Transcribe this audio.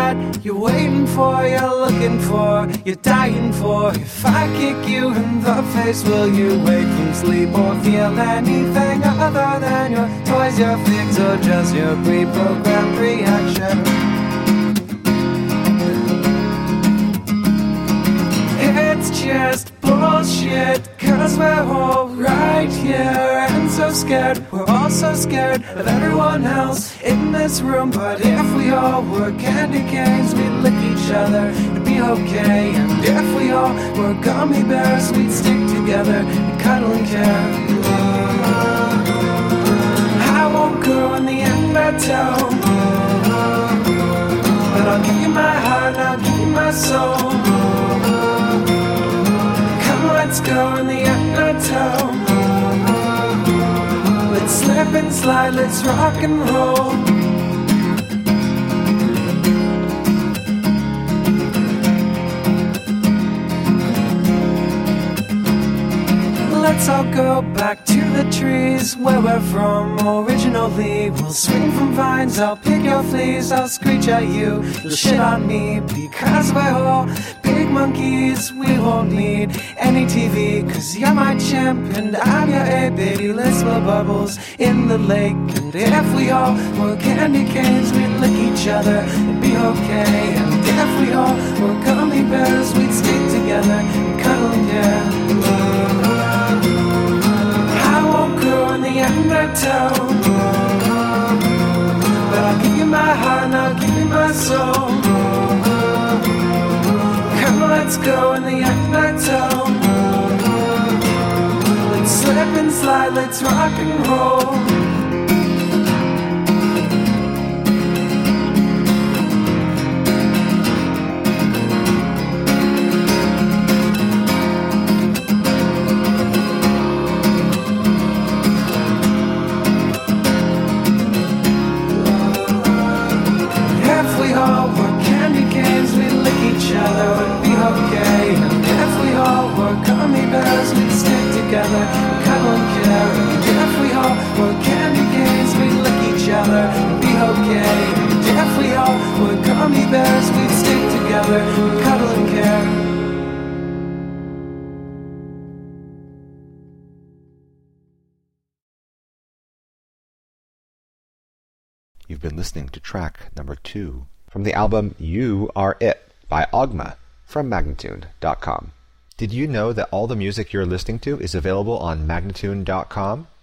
that you're waiting for, you're looking for, you're dying for. If I kick you in the face, will you wake from sleep or feel anything other than your toys, your figs, or just your pre-programmed reaction? It's just bullshit, 'cause we're all right here and so scared. We're all so scared of everyone else in this room. But if we all were candy canes, we'd lick each other, it'd be okay. And if we all were gummy bears, we'd stick together and cuddle and care. I won't go in the undertow, but I'll give you my heart and I'll give you my soul. Let's go in the undertow. Let's slip and slide, let's rock and roll. Let's all go back to the trees where we're from originally. We'll swing from vines, I'll pick your fleas, I'll screech at you, you'll shit on me. Because we're all big monkeys, we won't need any TV. 'Cause you're my chimp and I'm your A, baby. Let's blow bubbles in the lake. And if we all were candy canes, we'd lick each other, it'd be okay. And if we all were gummy bears, we'd stick together and cuddle and care. I won't go in the undertow, but I'll give you my heart and I'll give you my soul. Come on, let's go in the undertow. Let's slip and slide, let's rock and roll. It'd be okay. And if we all were gummy bears, we'd stick together, cuddle and care. And if we all were candy canes, we'd lick each other, it'd be okay. And if we all were gummy bears, we'd stick together, cuddle and care. You've been listening to track number 2 from the album You Are It by Ogma from Magnatune.com. Did you know that all the music you're listening to is available on Magnatune.com?